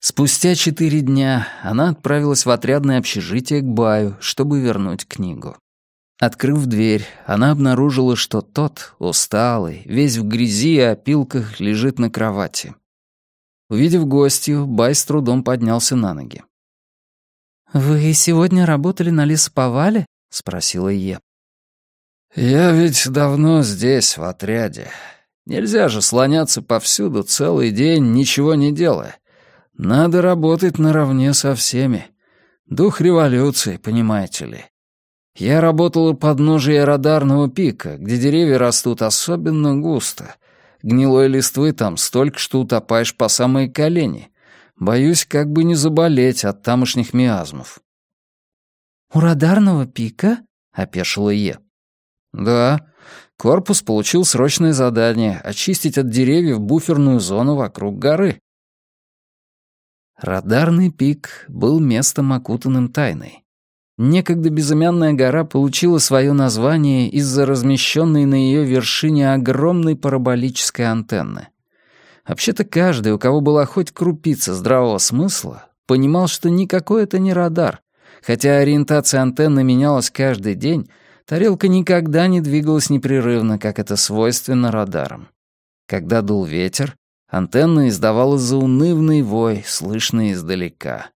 Спустя 4 дня она отправилась в отрядное общежитие к Баю, чтобы вернуть книгу. Открыв дверь, она обнаружила, что тот, усталый, весь в грязи и опилках, лежит на кровати. Увидев гостью, Бай с трудом поднялся на ноги. «Вы сегодня работали на лесоповале?» — спросила Е. «Я ведь давно здесь, в отряде. Нельзя же слоняться повсюду целый день, ничего не делая. Надо работать наравне со всеми. Дух революции, понимаете ли. Я работал у подножия радарного пика, где деревья растут особенно густо. Гнилой листвы там столько, что утопаешь по самые колени. Боюсь, как бы не заболеть от тамошних миазмов». «У радарного пика?» — опешила Е. «Да. Корпус получил срочное задание — очистить от деревьев буферную зону вокруг горы». Радарный пик был местом, окутанным тайной. Некогда безымянная гора получила свое название из-за размещенной на ее вершине огромной параболической антенны. Вообще-то каждый, у кого была хоть крупица здравого смысла, понимал, что никакой это не радар. Хотя ориентация антенны менялась каждый день, тарелка никогда не двигалась непрерывно, как это свойственно радарам. Когда дул ветер, антенна издавала заунывный вой, слышный издалека.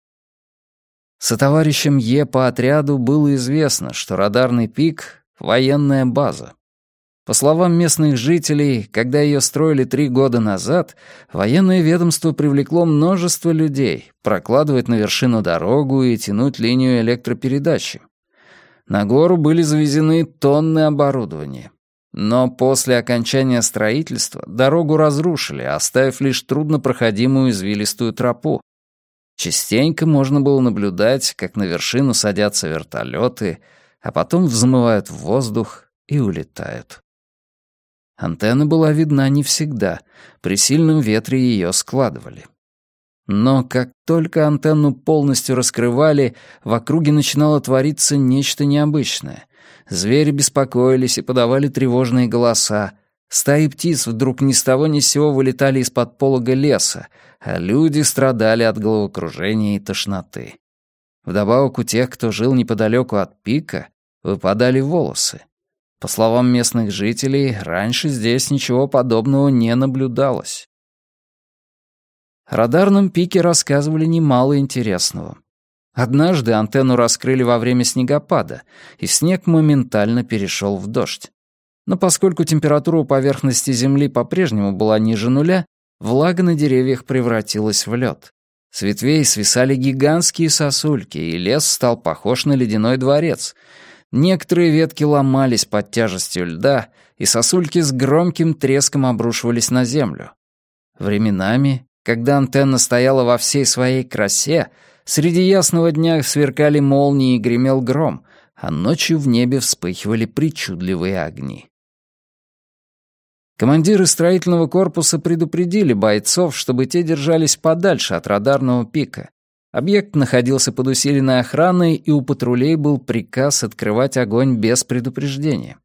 Сотоварищам Е по отряду было известно, что радарный пик — военная база. По словам местных жителей, когда ее строили 3 года назад, военное ведомство привлекло множество людей прокладывать на вершину дорогу и тянуть линию электропередачи. На гору были завезены тонны оборудования. Но после окончания строительства дорогу разрушили, оставив лишь труднопроходимую извилистую тропу. Частенько можно было наблюдать, как на вершину садятся вертолеты, а потом взмывают в воздух и улетают. Антенна была видна не всегда, при сильном ветре ее складывали. Но как только антенну полностью раскрывали, в округе начинало твориться нечто необычное. Звери беспокоились и подавали тревожные голоса. Стаи птиц вдруг ни с того ни с сего вылетали из-под полога леса, а люди страдали от головокружения и тошноты. Вдобавок у тех, кто жил неподалеку от пика, выпадали волосы. По словам местных жителей, раньше здесь ничего подобного не наблюдалось. О радарном пике рассказывали немало интересного. Однажды антенну раскрыли во время снегопада, и снег моментально перешел в дождь. Но поскольку температура у поверхности Земли по-прежнему была ниже нуля, влага на деревьях превратилась в лед. С ветвей свисали гигантские сосульки, и лес стал похож на ледяной дворец. Некоторые ветки ломались под тяжестью льда, и сосульки с громким треском обрушивались на землю. Временами, когда антенна стояла во всей своей красе, среди ясного дня сверкали молнии и гремел гром, а ночью в небе вспыхивали причудливые огни. Командиры строительного корпуса предупредили бойцов, чтобы те держались подальше от радарного пика. Объект находился под усиленной охраной, и у патрулей был приказ открывать огонь без предупреждения.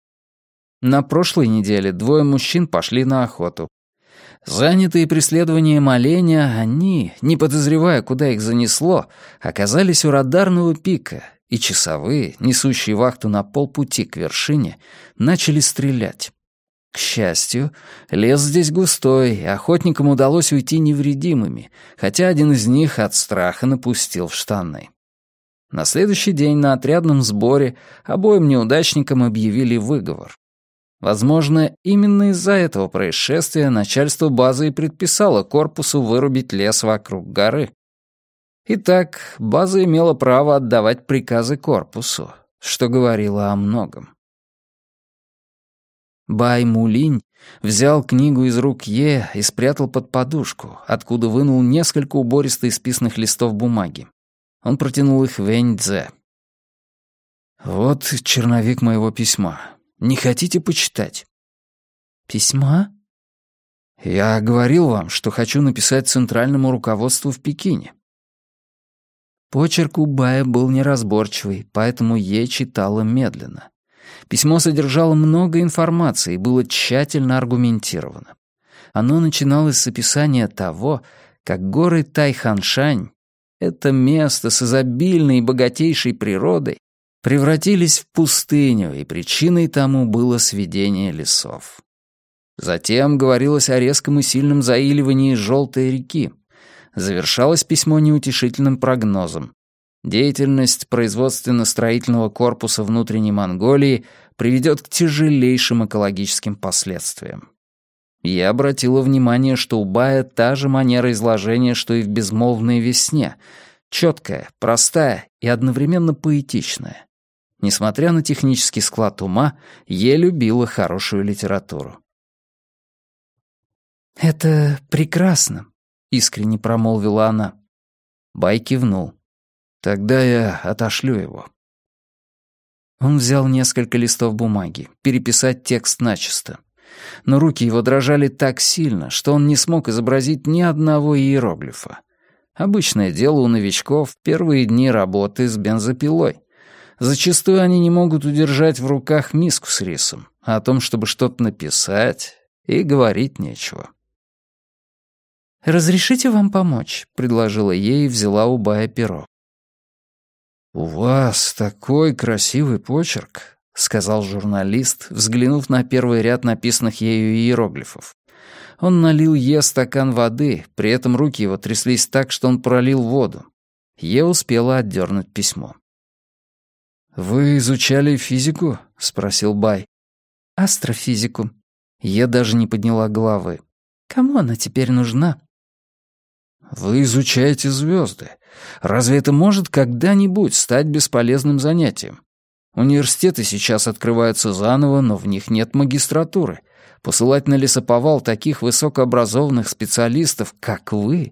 На прошлой неделе 2 мужчин пошли на охоту. Занятые преследованием оленя, они, не подозревая, куда их занесло, оказались у радарного пика, и часовые, несущие вахту на полпути к вершине, начали стрелять. К счастью, лес здесь густой, и охотникам удалось уйти невредимыми, хотя один из них от страха напустил в штаны. На следующий день на отрядном сборе обоим неудачникам объявили выговор. Возможно, именно из-за этого происшествия начальство базы и предписало корпусу вырубить лес вокруг горы. Итак, база имела право отдавать приказы корпусу, что говорило о многом. Бай Мулинь взял книгу из рук Е и спрятал под подушку, откуда вынул несколько убористо исписанных листов бумаги. Он протянул их Вэнь-Дзе. «Вот черновик моего письма. Не хотите почитать?» «Письма?» «Я говорил вам, что хочу написать центральному руководству в Пекине». Почерк у Бая был неразборчивый, поэтому Е читала медленно. Письмо содержало много информации и было тщательно аргументировано. Оно начиналось с описания того, как горы Тайханшань, это место с изобильной и богатейшей природой, превратились в пустыню, и причиной тому было сведение лесов. Затем говорилось о резком и сильном заиливании Желтой реки. Завершалось письмо неутешительным прогнозом. Деятельность производственно-строительного корпуса внутренней Монголии приведет к тяжелейшим экологическим последствиям. Я обратила внимание, что у Бая та же манера изложения, что и в «Безмолвной весне», четкая, простая и одновременно поэтичная. Несмотря на технический склад ума, я любила хорошую литературу. «Это прекрасно», — искренне промолвила она. Бай кивнул. «Тогда я отошлю его». Он взял несколько листов бумаги, переписать текст начисто. Но руки его дрожали так сильно, что он не смог изобразить ни одного иероглифа. Обычное дело у новичков в первые дни работы с бензопилой. Зачастую они не могут удержать в руках миску с рисом, а о том, чтобы что-то написать, и говорить нечего. «Разрешите вам помочь?» — предложила ей и взяла у Бая перо. «У вас такой красивый почерк», — сказал журналист, взглянув на первый ряд написанных ею иероглифов. Он налил Е стакан воды, при этом руки его тряслись так, что он пролил воду. Е успела отдернуть письмо. «Вы изучали физику?» — спросил Бай. «Астрофизику». Е даже не подняла головы. «Кому она теперь нужна?» «Вы изучаете звезды. Разве это может когда-нибудь стать бесполезным занятием? Университеты сейчас открываются заново, но в них нет магистратуры. Посылать на лесоповал таких высокообразованных специалистов, как вы...»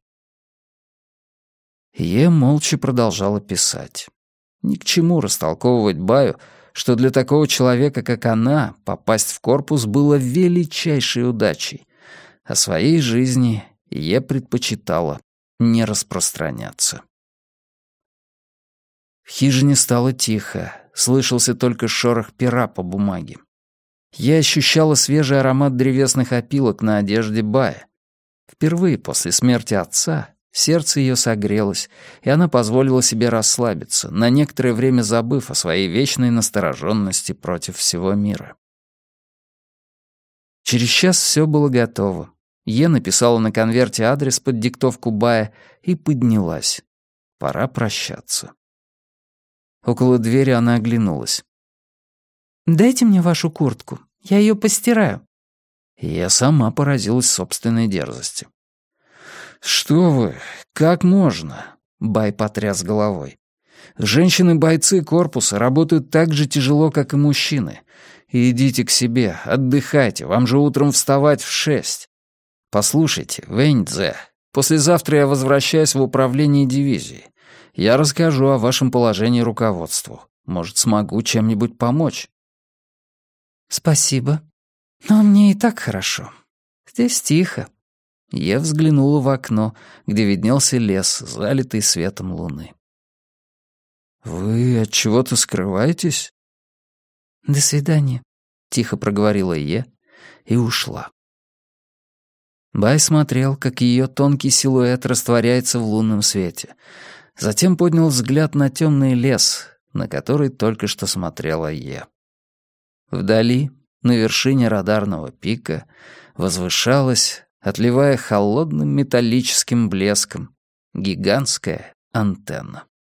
Е молча продолжала писать. Ни к чему растолковывать Баю, что для такого человека, как она, попасть в корпус было величайшей удачей. О своей жизни Е предпочитала не распространяться. В хижине стало тихо, слышался только шорох пера по бумаге. Я ощущала свежий аромат древесных опилок на одежде Бая. Впервые после смерти отца сердце ее согрелось, и она позволила себе расслабиться, на некоторое время забыв о своей вечной настороженности против всего мира. Через час все было готово. Е написала на конверте адрес под диктовку Бая и поднялась. Пора прощаться. Около двери она оглянулась. «Дайте мне вашу куртку, я ее постираю». Я сама поразилась собственной дерзости. «Что вы, как можно?» — Бай потряс головой. «Женщины-бойцы корпуса работают так же тяжело, как и мужчины. Идите к себе, отдыхайте, вам же утром вставать в 6. Послушайте, Вэньцзе, послезавтра я возвращаюсь в управление дивизии. Я расскажу о вашем положении руководству. Может, смогу чем-нибудь помочь». «Спасибо. Но мне и так хорошо. Здесь тихо». Я взглянула в окно, где виднелся лес, залитый светом луны. «Вы от чего-то скрываетесь?» «До свидания», — тихо проговорила я и ушла. Бай смотрел, как ее тонкий силуэт растворяется в лунном свете. Затем поднял взгляд на темный лес, на который только что смотрела я. Вдали, на вершине радарного пика, возвышалась, отливая холодным металлическим блеском, гигантская антенна.